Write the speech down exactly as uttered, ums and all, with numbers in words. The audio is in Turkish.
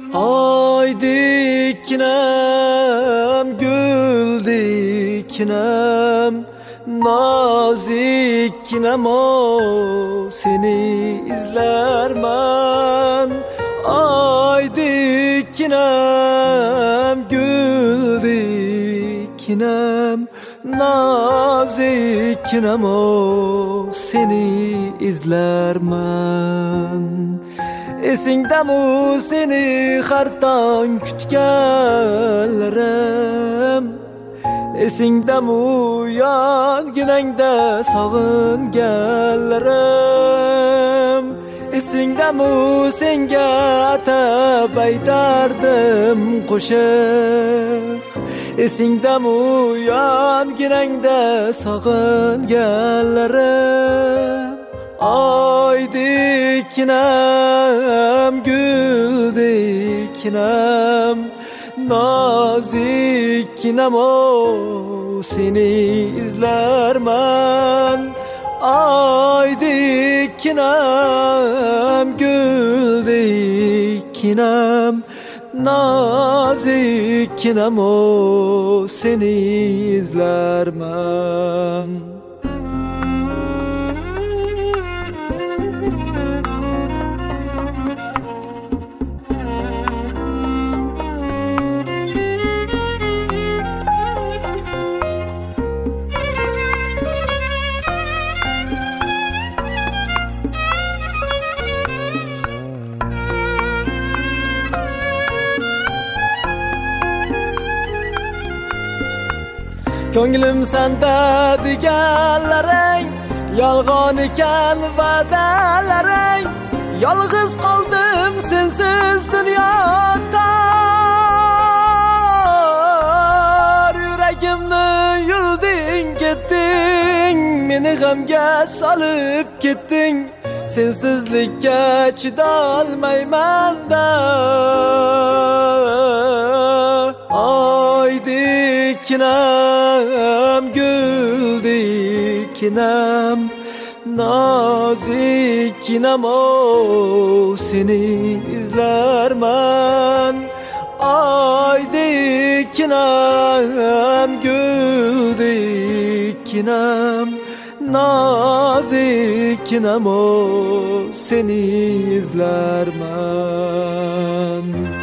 Ay dikinem, gül dikinem, nazikkinem o seni izlermen. Ay dikinem, gül dikinem, nazikkinem o seni izlermen. Esingdami seni har tong kutganlarim, esingdami yonginangda sog'inganlarim, esingdami senga atab aytardim qo'shiq, esingdami yonginangda sog'inganlarim. Ay dikinem, gül dikinem, nazikkinem o seni izlermen. Ay dikinem, gül dikinem, nazikkinem o seni izlermen. Ko'nglim senda deganlaring yolg'on ekan va'dalaring. Yolg'iz qoldim sensiz dunyoda, yuragimni yulding ketding, meni g'amga solib ketding. Sensizlikka chidolmayman-da. Ay dikinem, gül dikinem, nazikkinem o seni izlermen. Ay dikinem, gül dikinem, nazikkinem o seni izlermen.